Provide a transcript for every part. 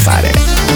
سفره.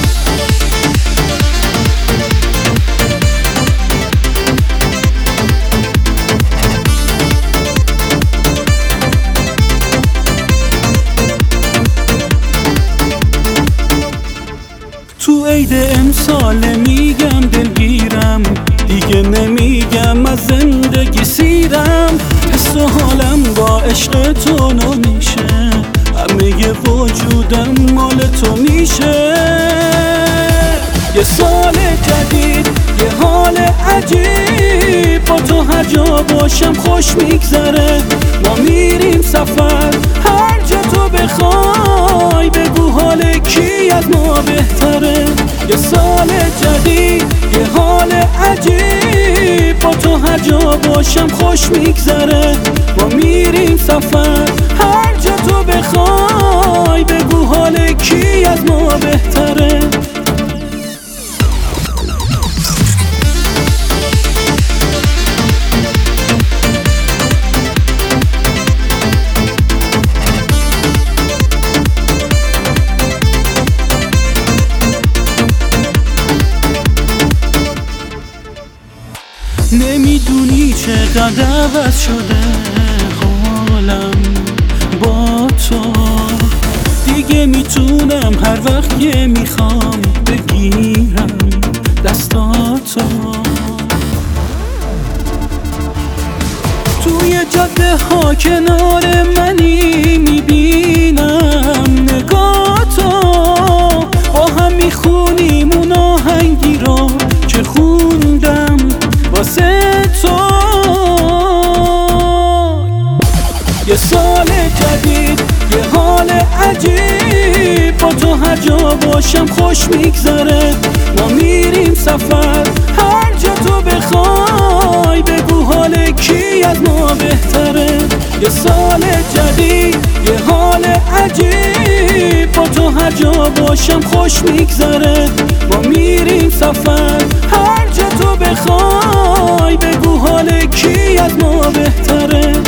تو عید امسال میگم دلگیرم، دیگه نمیگم از زندگی سیرم. حس و حالم با عشق تو نمیشه، همه وجودم مال تو میشه. یه سال جدید، یه حال عجیب، با تو هر جا باشم خوش میگذره. ما میریم سفر هر جا تو بخوای، بگو حال کی از ما بهتره. یه سال جدید، یه حال عجیب، با تو هر جا باشم خوش میگذره. ما میریم سفر هر جا تو بخوای، بگو حال کی از ما بهتره. نمیدونی چقدر عوض شده حالم با تو، دیگه میتونم هر وقت که میخوام بگیرم دستاتو. توی جاده ها کنار منی میبینم نگاهتو، با هم میخونیم اون آهنگی رو که خوندم واسه تو. یه سال جدید، یه حال عجیب، با تو هر جا باشم خوش میگذره. ما میریم سفر هر جا تو بخوای، بگو حال کی از ما بهتره. یه سال جدید، یه حال عجیب، با تو هر جا باشم خوش میگذره. ما میریم سفر هر جا تو بخوای، بگو حال کی از ما بهتره.